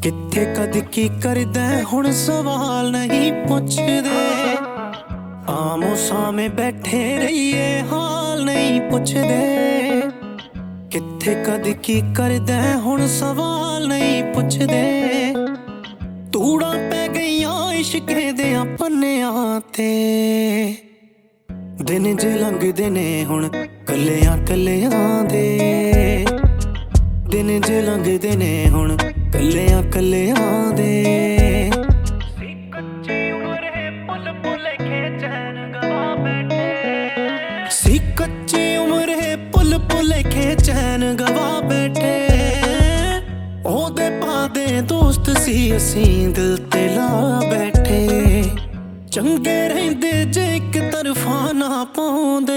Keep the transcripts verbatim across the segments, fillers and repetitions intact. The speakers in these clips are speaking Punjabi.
ਕਿੱਥੇ ਕਦ ਕੀ ਕਰਦਾ ਹੁਣ ਸਵਾਲ ਨਹੀਂ ਪੁੱਛਦੇ। ਆਮੋ ਸਾਹਮਣੇ ਬੈਠੇ ਰਹੀਏ ਹਾਲ ਨਹੀਂ ਪੁੱਛਦੇ। ਕਿੱਥੇ ਕਦ ਕੀ ਕਰਦਾ ਹੁਣ ਸਵਾਲ ਨਹੀਂ ਪੁੱਛਦੇ। ਤੂੜਾਂ ਪੈ ਗਈਆਂ ਇਸ਼ਕੇ ਦੇ ਪੰਨਿਆਂ ਤੇ। ਦਿਨ ਜੇ ਲੰਘਦੇ ਨੇ ਹੁਣ ਕੱਲਿਆਂ ਕੱਲਿਆਂ ਦੇ। ਦਿਨ ਜੇ ਲੰਘਦੇ ਨੇ ਹੁਣ ਕੱਲਿਆਂ ਕੱਲਿਆਂ ਦੇ। ਸੀ ਕੱਚੀ ਉਮਰੇ ਪੁੱਲ ਭੁਲੇਖੇ ਚੈਨ ਗਵਾ ਬੈਠੇ। ਸੀ ਕੱਚੀ ਉਮਰੇ ਪੁੱਲ ਭੁਲੇਖੇ ਚੈਨ ਗਵਾ ਬੈਠੇ। ਉਹਦੇ ਪਾਦੇ ਦੋਸਤ ਸੀ ਅਸੀਂ ਦਿਲ ਤੇ ਲਾ ਬੈਠੇ। ਚੰਗੇ ਰਹਿੰਦੇ ਜੇ ਇੱਕ ਤਰਫਾ ਨਾ ਪਾਉਂਦੇ।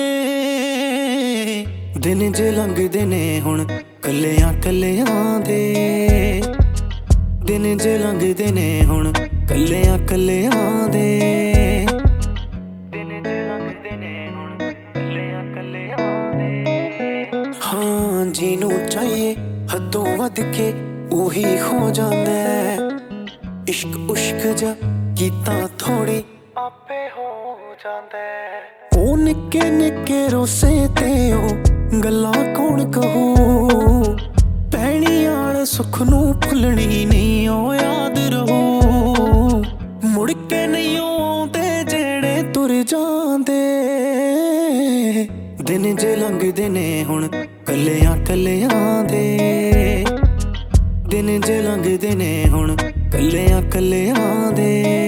ਦਿਨ ਜੇ ਲੰਘਦੇ ਨੇ ਹੁਣ ਕੱਲਿਆਂ ਕੱਲਿਆਂ ਦੇ। ਦਿਨ ਜੇ ਲੰਘਦੇ ਨੇ ਹੁਣ ਕੱਲਿਆਂ ਕੱਲਿਆਂ ਦੇ। ਦਿਨ ਜੇ ਲੰਘਦੇ ਨੇ ਹੁਣ ਕੱਲਿਆਂ ਕੱਲਿਆਂ ਦੇ। ਹਾਂ ਜਿਹਨੂੰ ਚਾਹੀਏ ਹੱਦੋਂ ਵੱਧ ਕੇ ਉਹੀ ਹੋ ਜਾਂਦਾ। ਇਸ਼ਕ ਉਸ਼ਕ ਜਾ ਕੀਤਾ ਥੋੜੀ ਆਪੇ ਹੋ ਜਾਂਦਾ। ਉਹ ਨਿੱਕੇ ਨਿੱਕੇ ਰੋਸੇ ਤੇ ਉਹ ਗੱਲਾਂ ਕੌਣ ਕਹੂ। ਪੈਣੀ ਵਾਲੇ ਸੁੱਖ ਨੂੰ ਭੁੱਲਣੀ ਨਹੀਂ ਉਹ ਯਾਦ ਰਹੂ। ਮੁੜ ਕੇ ਨਹੀਂ ਆਉਂਦੇ ਜਿਹੜੇ ਤੁਰ ਜਾਂਦੇ। ਦਿਨ ਜੇ ਲੰਘਦੇ ਨੇ ਹੁਣ ਕੱਲਿਆਂ ਕੱਲਿਆਂ ਦੇ। ਦਿਨ ਜੇ ਲੰਘਦੇ ਨੇ ਹੁਣ ਕੱਲਿਆਂ ਕੱਲਿਆਂ ਦੇ।